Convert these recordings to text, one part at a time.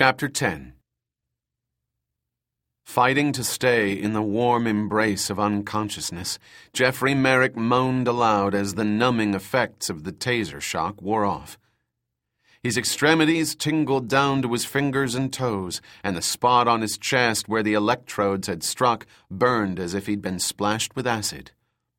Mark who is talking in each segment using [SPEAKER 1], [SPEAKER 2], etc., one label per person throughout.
[SPEAKER 1] Chapter 10. Fighting to stay in the warm embrace of unconsciousness, Jeffrey Merrick moaned aloud as the numbing effects of the taser shock wore off. His extremities tingled down to his fingers and toes, and the spot on his chest where the electrodes had struck burned as if he'd been splashed with acid.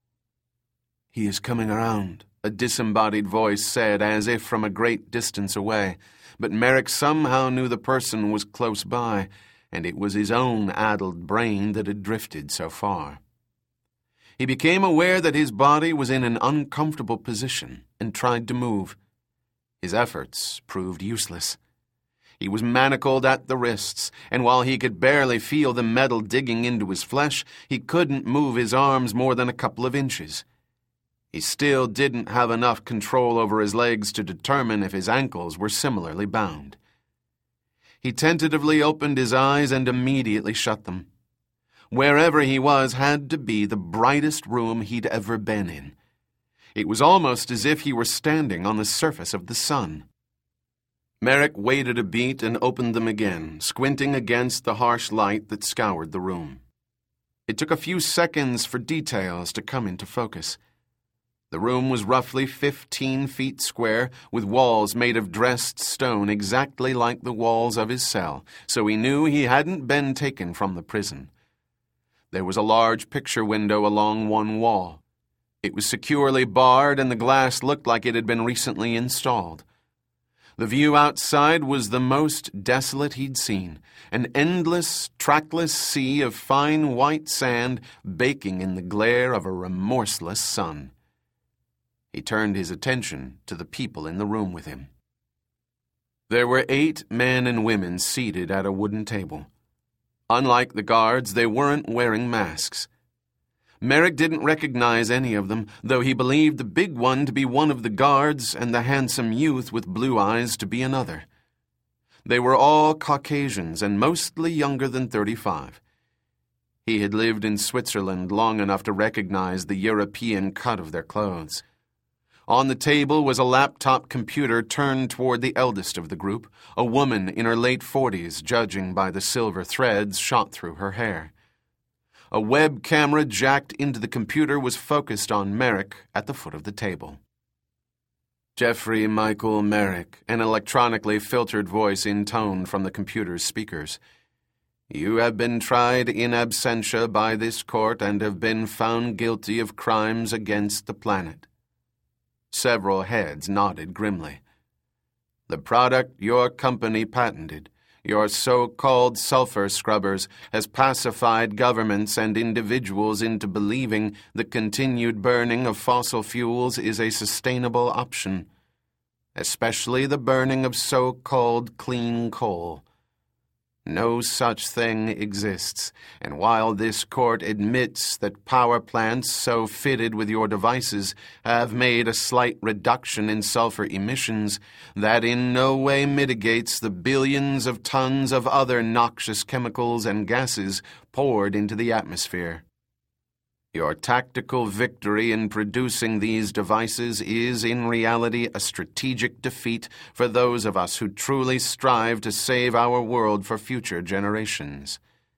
[SPEAKER 1] "He is coming around," a disembodied voice said, as if from a great distance away, but Merrick somehow knew the person was close by, and it was his own addled brain that had drifted so far. He became aware that his body was in an uncomfortable position and tried to move. His efforts proved useless. He was manacled at the wrists, and while he could barely feel the metal digging into his flesh, he couldn't move his arms more than a couple of inches. He still didn't have enough control over his legs to determine if his ankles were similarly bound. He tentatively opened his eyes and immediately shut them. Wherever he was had to be the brightest room he'd ever been in. It was almost as if he were standing on the surface of the sun. Merrick waited a beat and opened them again, squinting against the harsh light that scoured the room. It took a few seconds for details to come into focus. The room was roughly 15 feet square, with walls made of dressed stone exactly like the walls of his cell, so he knew he hadn't been taken from the prison. There was a large picture window along one wall. It was securely barred, and the glass looked like it had been recently installed. The view outside was the most desolate he'd seen, an endless, trackless sea of fine white sand baking in the glare of a remorseless sun. He turned his attention to the people in the room with him. There were 8 men and women seated at a wooden table. Unlike the guards, they weren't wearing masks. Merrick didn't recognize any of them, though he believed the big one to be one of the guards and the handsome youth with blue eyes to be another. They were all Caucasians and mostly younger than 35. He had lived in Switzerland long enough to recognize the European cut of their clothes. On the table was a laptop computer turned toward the eldest of the group, a woman in her late 40s, judging by the silver threads shot through her hair. A web camera jacked into the computer was focused on Merrick at the foot of the table. Jeffrey Michael Merrick, an electronically filtered voice intoned from the computer's speakers. You have been tried in absentia by this court and have been found guilty of crimes against the planet. Several heads nodded grimly. The product your company patented, your so-called sulfur scrubbers, has pacified governments and individuals into believing the continued burning of fossil fuels is a sustainable option, especially the burning of so-called clean coal. No such thing exists, and while this court admits that power plants so fitted with your devices have made a slight reduction in sulfur emissions, that in no way mitigates the billions of tons of other noxious chemicals and gases poured into the atmosphere. Your tactical victory in producing these devices is, in reality, a strategic defeat for those of us who truly strive to save our world for future generations.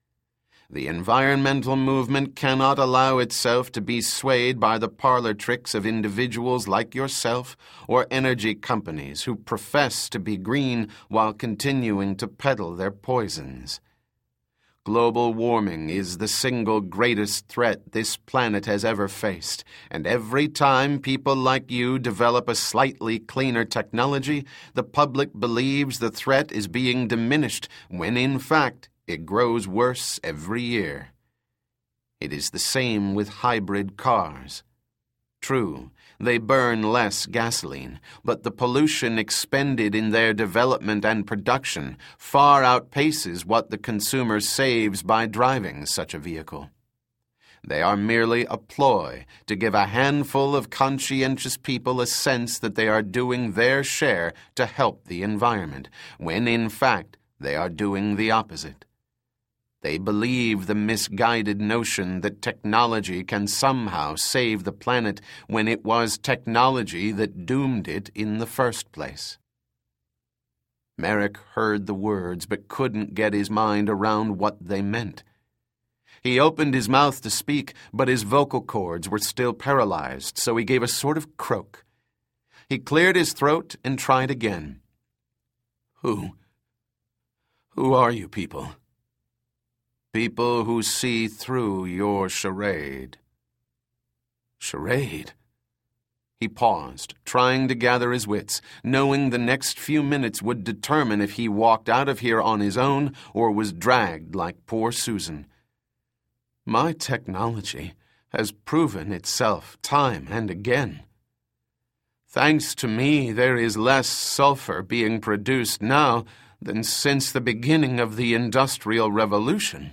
[SPEAKER 1] The environmental movement cannot allow itself to be swayed by the parlor tricks of individuals like yourself or energy companies who profess to be green while continuing to peddle their poisons. Global warming is the single greatest threat this planet has ever faced, and every time people like you develop a slightly cleaner technology, the public believes the threat is being diminished, when in fact it grows worse every year. It is the same with hybrid cars. True, they burn less gasoline, but the pollution expended in their development and production far outpaces what the consumer saves by driving such a vehicle. They are merely a ploy to give a handful of conscientious people a sense that they are doing their share to help the environment, when in fact they are doing the opposite. They believe the misguided notion that technology can somehow save the planet when it was technology that doomed it in the first place. Merrick heard the words but couldn't get his mind around what they meant. He opened his mouth to speak, but his vocal cords were still paralyzed, so he gave a sort of croak. He cleared his throat and tried again. Who are you people? People who see through your charade. Charade? He paused, trying to gather his wits, knowing the next few minutes would determine if he walked out of here on his own or was dragged like poor Susan. My technology has proven itself time and again. Thanks to me, there is less sulfur being produced now than since the beginning of the Industrial Revolution.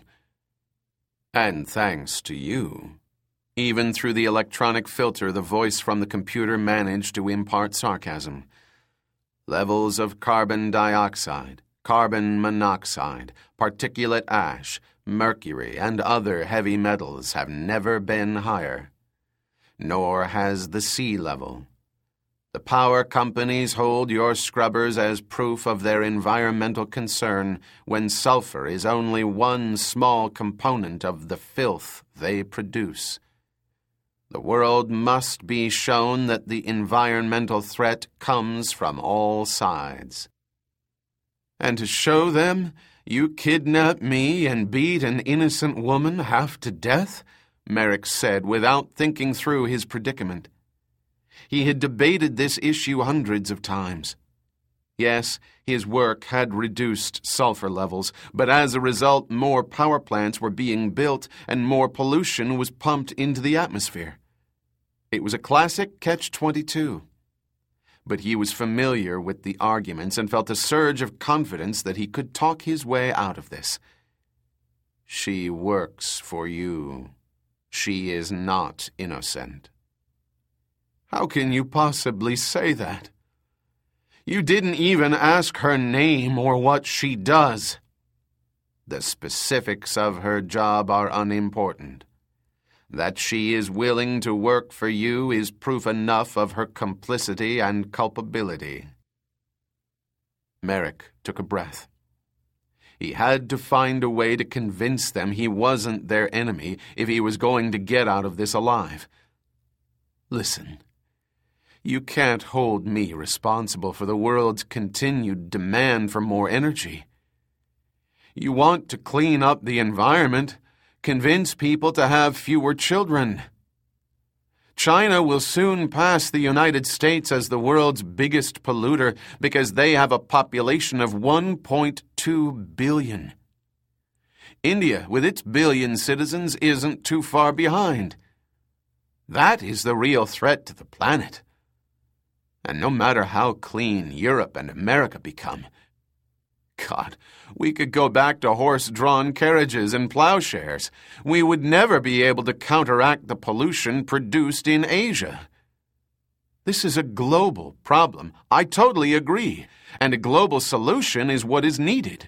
[SPEAKER 1] And thanks to you. Even through the electronic filter, the voice from the computer managed to impart sarcasm. Levels of carbon dioxide, carbon monoxide, particulate ash, mercury, and other heavy metals have never been higher. Nor has the sea level. The power companies hold your scrubbers as proof of their environmental concern when sulfur is only one small component of the filth they produce. The world must be shown that the environmental threat comes from all sides. And to show them, you kidnapped me and beat an innocent woman half to death? Merrick said without thinking through his predicament. He had debated this issue hundreds of times. Yes, his work had reduced sulfur levels, but as a result, more power plants were being built and more pollution was pumped into the atmosphere. It was a classic catch-22. But he was familiar with the arguments and felt a surge of confidence that he could talk his way out of this. She works for you. She is not innocent. How can you possibly say that? You didn't even ask her name or what she does. The specifics of her job are unimportant. That she is willing to work for you is proof enough of her complicity and culpability. Merrick took a breath. He had to find a way to convince them he wasn't their enemy if he was going to get out of this alive. Listen, you can't hold me responsible for the world's continued demand for more energy. You want to clean up the environment, convince people to have fewer children. China will soon pass the United States as the world's biggest polluter because they have a population of 1.2 billion. India, with its billion citizens, isn't too far behind. That is the real threat to the planet. And no matter how clean Europe and America become, God, we could go back to horse-drawn carriages and plowshares. We would never be able to counteract the pollution produced in Asia. This is a global problem. I totally agree. And a global solution is what is needed.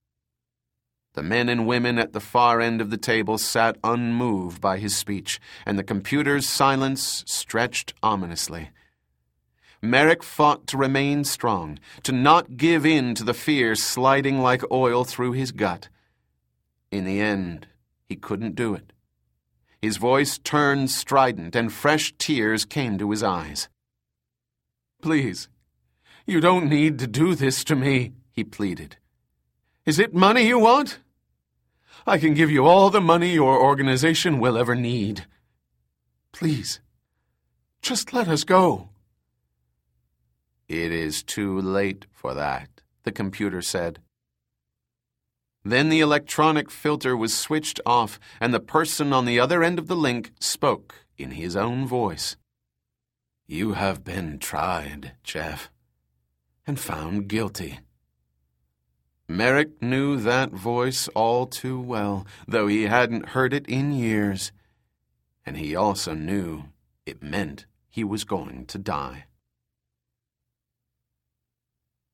[SPEAKER 1] The men and women at the far end of the table sat unmoved by his speech, and the computer's silence stretched ominously. Merrick fought to remain strong, to not give in to the fear sliding like oil through his gut. In the end, he couldn't do it. His voice turned strident, and fresh tears came to his eyes. Please, you don't need to do this to me, he pleaded. Is it money you want? I can give you all the money your organization will ever need. Please, just let us go. It is too late for that, the computer said. Then the electronic filter was switched off, and the person on the other end of the link spoke in his own voice. You have been tried, Jeff, and found guilty. Merrick knew that voice all too well, though he hadn't heard it in years. And he also knew it meant he was going to die.